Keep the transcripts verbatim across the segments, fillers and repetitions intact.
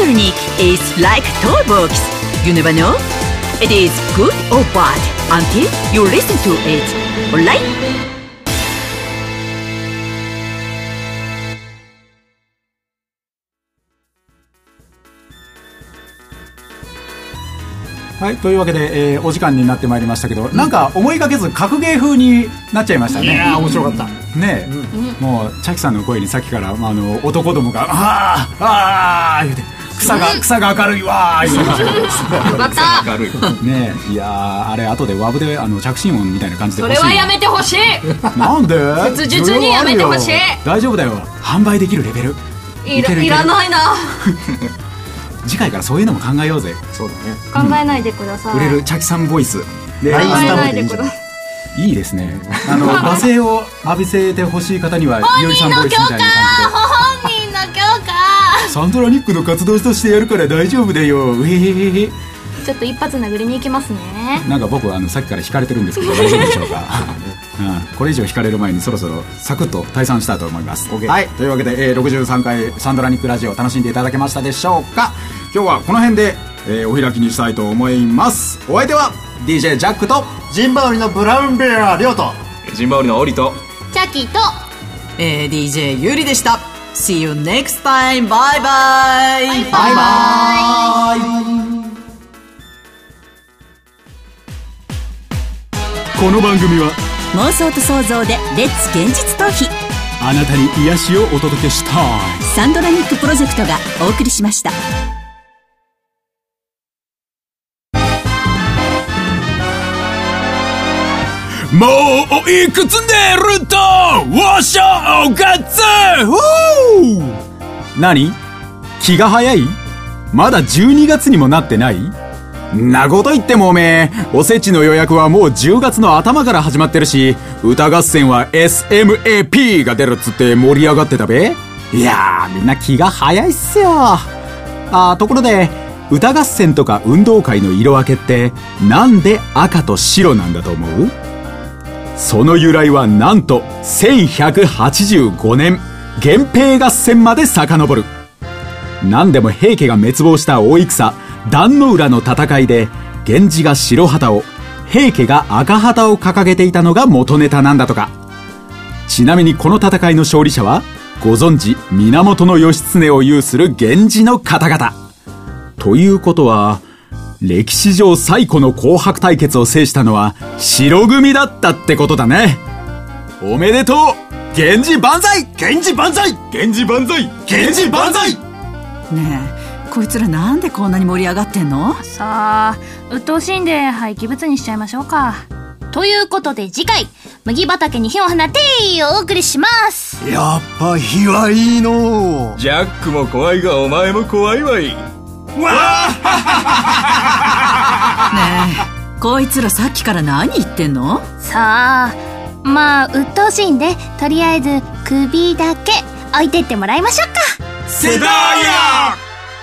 Sandronic is like toy box. You never know. It is good or bad until you listen to it. Alright? はい、というわけで、えー、お時間になってまいりましたけど、うん、なんか思いがけず格ゲー風になっちゃいましたね。 いやー面白かったねえ、うん、もうチャキさんの声にさっきから、まあ、あの男どもがあーあー言うて草が、うん、草が明るいわー言うて草が明るいねえ、いやーあれ後でワブであの着信音みたいな感じで欲しい。 それはやめてほしいなんで切実にやめてほしい。 大丈夫だよ、販売できるレベル。 い ら, いらないな次回からそういうのも考えようぜ。 そうだね、 考えないでください、 うん、売れるチャキさんボイスで考えないでください。いいですね。あの罵声を浴びせてほしい方にはゆうりさんボイスみたいな感じで本人の許可サントラニックの活動としてやるから大丈夫だよ。うへへへ。 ちょっと一発殴りに行きますね。 なんか僕はあのさっきから引かれてるんですけど大丈夫でしょうか、うん、これ以上引かれる前にそろそろサクッと退散したいと思います、okay. はい、というわけで、えー、ろくじゅうさんかいサンドラニックラジオ楽しんでいただけましたでしょうか。今日はこの辺で、えー、お開きにしたいと思います。お相手は ディージェー ジャックとジンバウリのブラウンベアリョウとジンバウリのオリとチャキと、 えー、ディージェー ユリでした。 See you next time. Bye bye. バイバイバイバイ。 この番組は妄想と想像でレッツ現実逃避、 あなたに癒しをお届けしたいサンドラニックプロジェクトがお送りしました。 もういくつ寝るとお正月。何？気が早い？まだじゅうにがつにもなってない？なこと言ってもおめえ、おせちの予約はもうじゅうがつの頭から始まってるし、歌合戦は エスエムエーピー が出るっつって盛り上がってたべ。いやーみんな気が早いっすよ。あーところで歌合戦とか運動会の色分けってなんで赤と白なんだと思う？その由来はなんとせんひゃくはちじゅうごねん源平合戦まで遡る。なんでも平家が滅亡した大戦壇ノ浦の戦いで源氏が白旗を、平家が赤旗を掲げていたのが元ネタなんだとか。ちなみにこの戦いの勝利者はご存知源義経を有する源氏の方々ということは、歴史上最古の紅白対決を制したのは白組だったってことだね。おめでとう源氏万歳。 源氏万歳。 源氏万歳。源氏万歳。 ねえ、こいつらなんでこんなに盛り上がってんの？ さあ、鬱陶しいんで廃棄物にしちゃいましょうか。ということで次回、麦畑に火を放ってお送りします。 やっぱ火はいいの。 ジャックも怖いがお前も怖いわい。わあねえ、こいつらさっきから何言ってんの？ さあ、まあ鬱陶しいんでとりあえず首だけ置いてってもらいましょうか。 セダーヤ。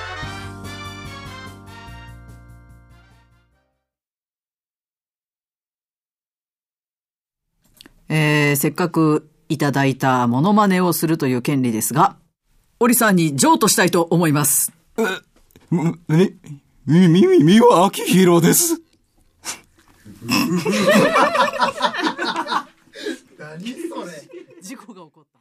えー、せっかくいただいたモノマネをするという権利ですが、オリさんに譲渡したいと思います。 え、え、み、み、み、みは秋広です。 何それ？事故が起こった。